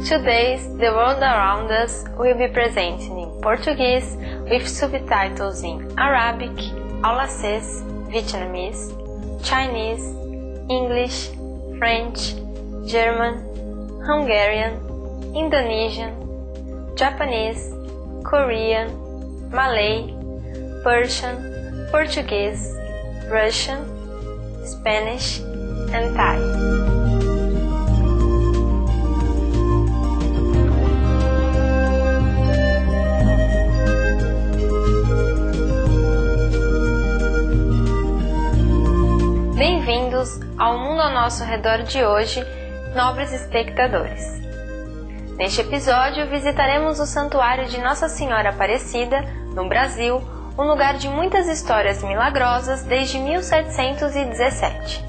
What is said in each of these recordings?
Today, The World Around Us will be presented in Portuguese with subtitles in Arabic, Aulacese, Vietnamese, Chinese, English, French, German, Hungarian, Indonesian, Japanese, Korean, Malay, Persian, Portuguese, Russian, Spanish, and Thai. Bem-vindos ao Mundo ao Nosso Redor de hoje, nobres espectadores. Neste episódio, visitaremos o Santuário de Nossa Senhora Aparecida, no Brasil, um lugar de muitas histórias milagrosas desde 1717.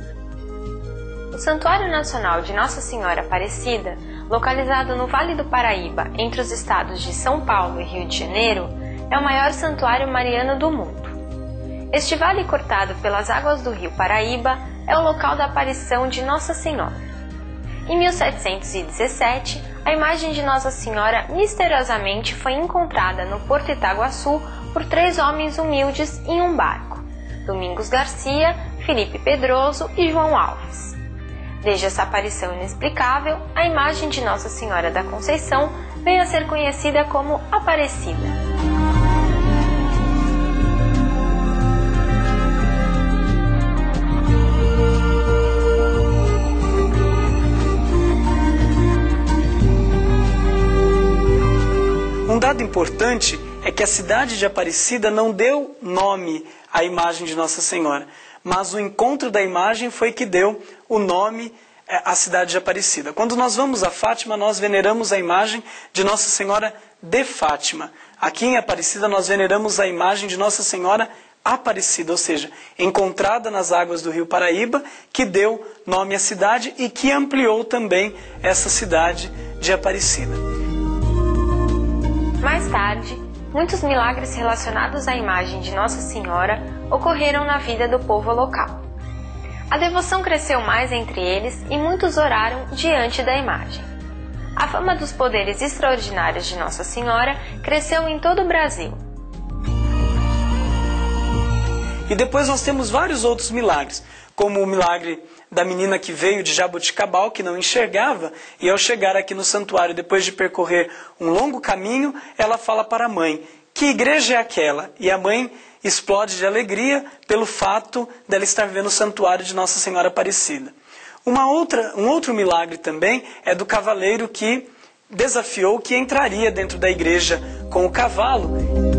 O Santuário Nacional de Nossa Senhora Aparecida, localizado no Vale do Paraíba, entre os estados de São Paulo e Rio de Janeiro, é o maior santuário mariano do mundo. Este vale cortado pelas águas do rio Paraíba é o local da aparição de Nossa Senhora. Em 1717, a imagem de Nossa Senhora misteriosamente foi encontrada no Porto Itaguaçu por 3 homens humildes em um barco: Domingos Garcia, Felipe Pedroso e João Alves. Desde essa aparição inexplicável, a imagem de Nossa Senhora da Conceição veio a ser conhecida como Aparecida. Um dado importante é que a cidade de Aparecida não deu nome à imagem de Nossa Senhora, mas o encontro da imagem foi que deu o nome à cidade de Aparecida. Quando nós vamos a Fátima, nós veneramos a imagem de Nossa Senhora de Fátima. Aqui em Aparecida nós veneramos a imagem de Nossa Senhora Aparecida, ou seja, encontrada nas águas do rio Paraíba, que deu nome à cidade e que ampliou também essa cidade de Aparecida. Mais tarde, muitos milagres relacionados à imagem de Nossa Senhora ocorreram na vida do povo local. A devoção cresceu mais entre eles e muitos oraram diante da imagem. A fama dos poderes extraordinários de Nossa Senhora cresceu em todo o Brasil. E depois nós temos vários outros milagres, como o milagre da menina que veio de Jaboticabal, que não enxergava, e ao chegar aqui no santuário, depois de percorrer um longo caminho, ela fala para a mãe: que igreja é aquela? E a mãe explode de alegria pelo fato dela estar vendo o santuário de Nossa Senhora Aparecida. Um outro milagre também é do cavaleiro que desafiou que entraria dentro da igreja com o cavalo.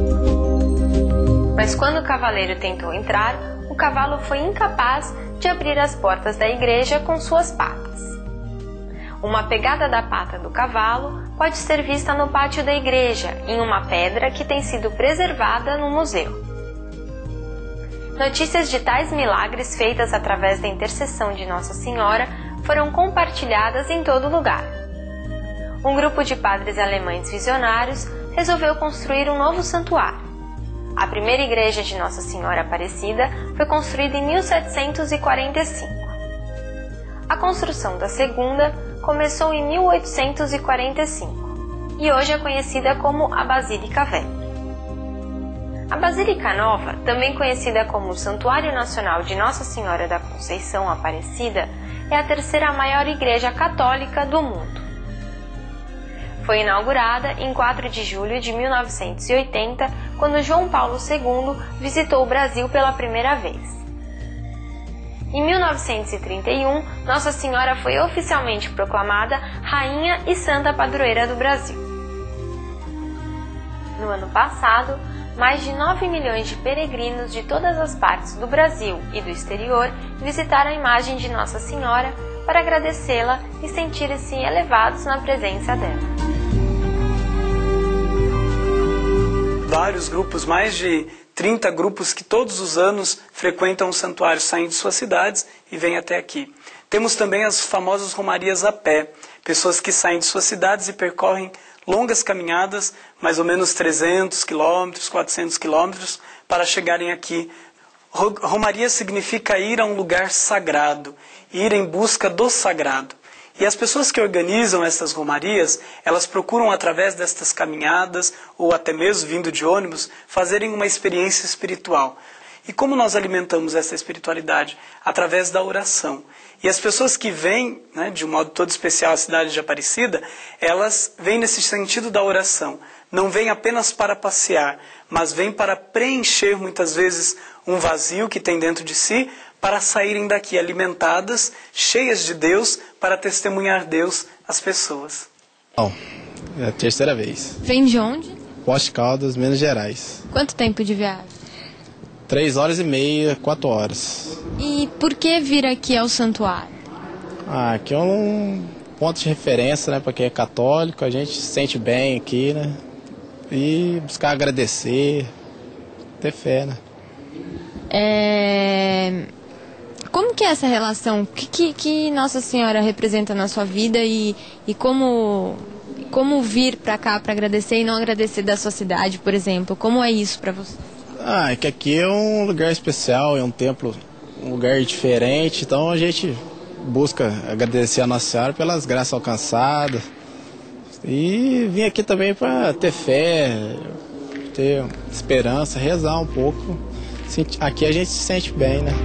Mas quando o cavaleiro tentou entrar, o cavalo foi incapaz de abrir as portas da igreja com suas patas. Uma pegada da pata do cavalo pode ser vista no pátio da igreja, em uma pedra que tem sido preservada no museu. Notícias de tais milagres feitas através da intercessão de Nossa Senhora foram compartilhadas em todo lugar. Um grupo de padres alemães visionários resolveu construir um novo santuário. A primeira igreja de Nossa Senhora Aparecida foi construída em 1745. A construção da segunda começou em 1845 e hoje é conhecida como a Basílica Velha. A Basílica Nova, também conhecida como o Santuário Nacional de Nossa Senhora da Conceição Aparecida, é a terceira maior igreja católica do mundo. Foi inaugurada em 4 de julho de 1980, quando João Paulo II visitou o Brasil pela primeira vez. Em 1931, Nossa Senhora foi oficialmente proclamada Rainha e Santa Padroeira do Brasil. No ano passado, mais de 9 milhões de peregrinos de todas as partes do Brasil e do exterior visitaram a imagem de Nossa Senhora para agradecê-la e sentirem-se elevados na presença dela. Vários grupos, mais de 30 grupos que todos os anos frequentam o santuário, saem de suas cidades e vêm até aqui. Temos também as famosas romarias a pé, pessoas que saem de suas cidades e percorrem longas caminhadas, mais ou menos 300 quilômetros, 400 quilômetros, para chegarem aqui. Romaria significa ir a um lugar sagrado, ir em busca do sagrado. E as pessoas que organizam essas romarias, elas procuram, através destas caminhadas, ou até mesmo vindo de ônibus, fazerem uma experiência espiritual. E como nós alimentamos essa espiritualidade? Através da oração. E as pessoas que vêm, né, de um modo todo especial à cidade de Aparecida, elas vêm nesse sentido da oração. Não vêm apenas para passear, mas vêm para preencher muitas vezes um vazio que tem dentro de si, para saírem daqui alimentadas, cheias de Deus, para testemunhar Deus às pessoas. Bom, é a terceira vez. Vem de onde? Poços de Caldas, Minas Gerais. Quanto tempo de viagem? 3 horas e meia, 4 horas. E por que vir aqui ao santuário? Aqui é um ponto de referência, né, para quem é católico. A gente se sente bem aqui, né? E buscar agradecer, ter fé, né? Como que é essa relação? O que Nossa Senhora representa na sua vida e como vir para cá para agradecer e não agradecer da sua cidade, por exemplo? Como é isso para você? É que aqui é um lugar especial, é um templo, um lugar diferente, então a gente busca agradecer a Nossa Senhora pelas graças alcançadas e vim aqui também para ter fé, ter esperança, rezar um pouco. Aqui a gente se sente bem, né?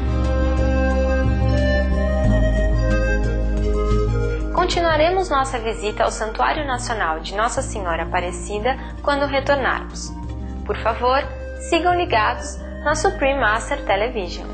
Continuaremos nossa visita ao Santuário Nacional de Nossa Senhora Aparecida quando retornarmos. Por favor, sigam ligados na Supreme Master Television.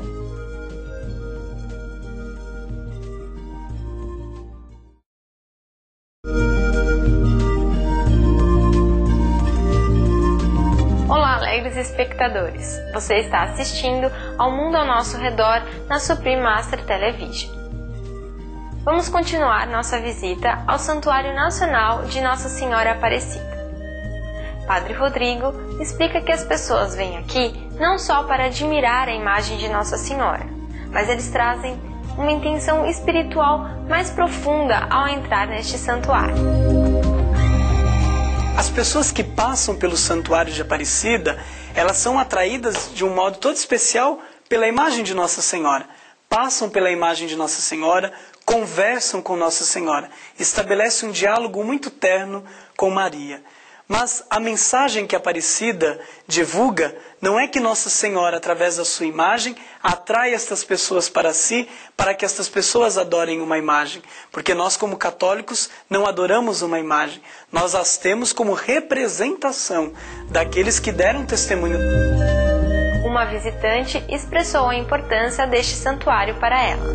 Olá, alegres espectadores! Você está assistindo ao Mundo ao Nosso Redor na Supreme Master Television. Vamos continuar nossa visita ao Santuário Nacional de Nossa Senhora Aparecida. Padre Rodrigo explica que as pessoas vêm aqui não só para admirar a imagem de Nossa Senhora, mas eles trazem uma intenção espiritual mais profunda ao entrar neste santuário. As pessoas que passam pelo Santuário de Aparecida, elas são atraídas de um modo todo especial pela imagem de Nossa Senhora. Passam pela imagem de Nossa Senhora, conversam com Nossa Senhora, estabelecem um diálogo muito terno com Maria. Mas a mensagem que a Aparecida divulga não é que Nossa Senhora, através da sua imagem, atrai estas pessoas para si, para que estas pessoas adorem uma imagem. Porque nós, como católicos, não adoramos uma imagem. Nós as temos como representação daqueles que deram testemunho. Uma visitante expressou a importância deste santuário para ela.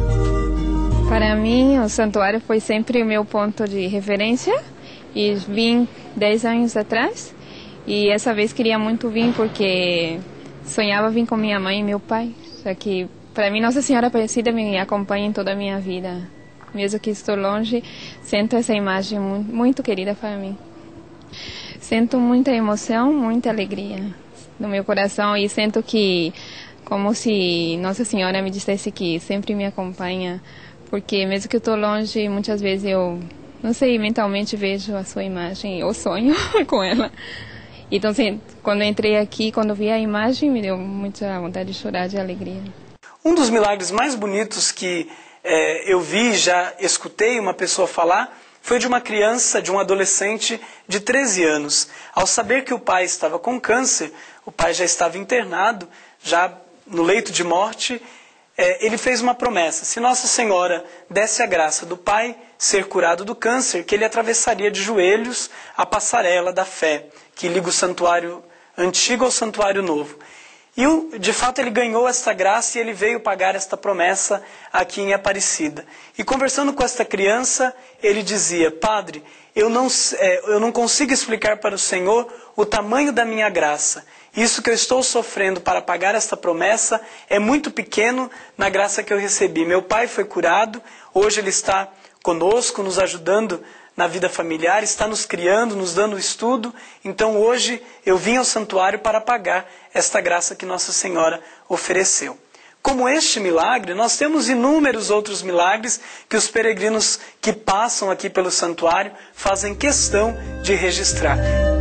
Para mim, o santuário foi sempre o meu ponto de referência. E vim 10 anos atrás. E essa vez queria muito vir porque sonhava vir com minha mãe e meu pai. Só que para mim Nossa Senhora Aparecida me acompanha em toda a minha vida. Mesmo que estou longe, sinto essa imagem muito querida para mim. Sinto muita emoção, muita alegria no meu coração e sinto que como se Nossa Senhora me dissesse que sempre me acompanha. Porque mesmo que eu estou longe, muitas vezes eu... não sei, mentalmente vejo a sua imagem, eu sonho com ela. Então, assim, quando eu entrei aqui, quando vi a imagem, me deu muita vontade de chorar de alegria. Um dos milagres mais bonitos que eu vi, já escutei uma pessoa falar, foi de uma criança, de um adolescente de 13 anos. Ao saber que o pai estava com câncer, o pai já estava internado, já no leito de morte, ele fez uma promessa: se Nossa Senhora desse a graça do pai ser curado do câncer, que ele atravessaria de joelhos a passarela da fé, que liga o santuário antigo ao santuário novo. E, de fato, ele ganhou esta graça e ele veio pagar esta promessa aqui em Aparecida. E conversando com esta criança, ele dizia: Padre, eu não consigo explicar para o Senhor o tamanho da minha graça. Isso que eu estou sofrendo para pagar esta promessa é muito pequeno na graça que eu recebi. Meu pai foi curado, hoje ele está conosco, nos ajudando na vida familiar, está nos criando, nos dando estudo. Então hoje eu vim ao santuário para pagar esta graça que Nossa Senhora ofereceu. Como este milagre, nós temos inúmeros outros milagres que os peregrinos que passam aqui pelo santuário fazem questão de registrar.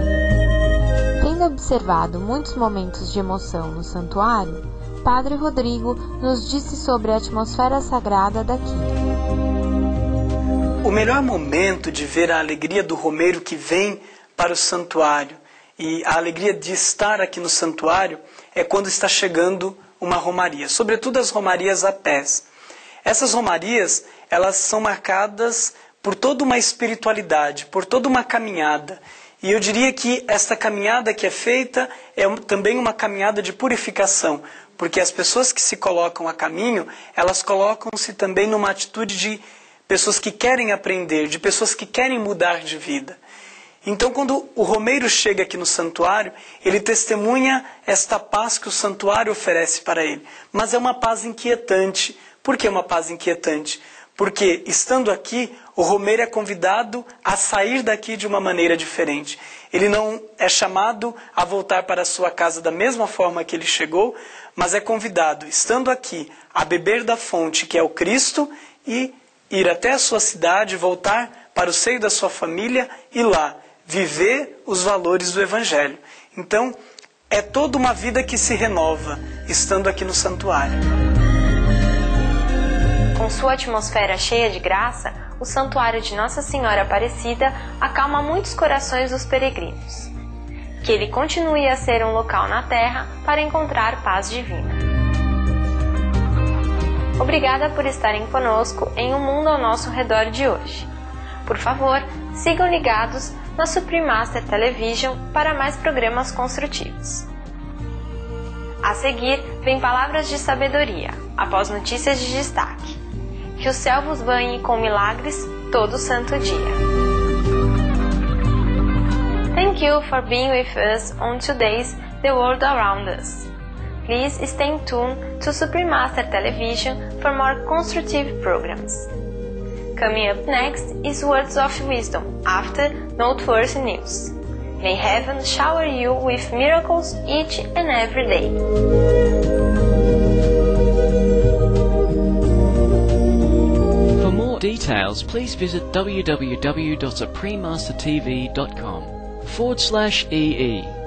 Tendo observado muitos momentos de emoção no santuário, Padre Rodrigo nos disse sobre a atmosfera sagrada daqui. O melhor momento de ver a alegria do romeiro que vem para o santuário e a alegria de estar aqui no santuário é quando está chegando uma romaria, sobretudo as romarias a pés. Essas romarias, elas são marcadas por toda uma espiritualidade, por toda uma caminhada. E eu diria que esta caminhada que é feita é também uma caminhada de purificação, porque as pessoas que se colocam a caminho, elas colocam-se também numa atitude de pessoas que querem aprender, de pessoas que querem mudar de vida. Então, quando o romeiro chega aqui no santuário, ele testemunha esta paz que o santuário oferece para ele. Mas é uma paz inquietante. Por que uma paz inquietante? Porque, estando aqui, o romeiro é convidado a sair daqui de uma maneira diferente. Ele não é chamado a voltar para a sua casa da mesma forma que ele chegou, mas é convidado, estando aqui, a beber da fonte que é o Cristo e ir até a sua cidade, voltar para o seio da sua família e lá viver os valores do Evangelho. Então, é toda uma vida que se renova, estando aqui no santuário. Com sua atmosfera cheia de graça, o santuário de Nossa Senhora Aparecida acalma muitos corações dos peregrinos. Que ele continue a ser um local na Terra para encontrar paz divina. Obrigada por estarem conosco em Um Mundo ao Nosso Redor de hoje. Por favor, sigam ligados na Supreme Master Television para mais programas construtivos. A seguir, vem Palavras de Sabedoria, após notícias de destaque. Que o céu vos banhe com milagres todo santo dia. Thank you for being with us on today's The World Around Us. Please stay tuned to Supreme Master Television for more constructive programs. Coming up next is Words of Wisdom after Noteworthy News. May heaven shower you with miracles each and every day. For more details, please visit www.suprememastertv.com/EE.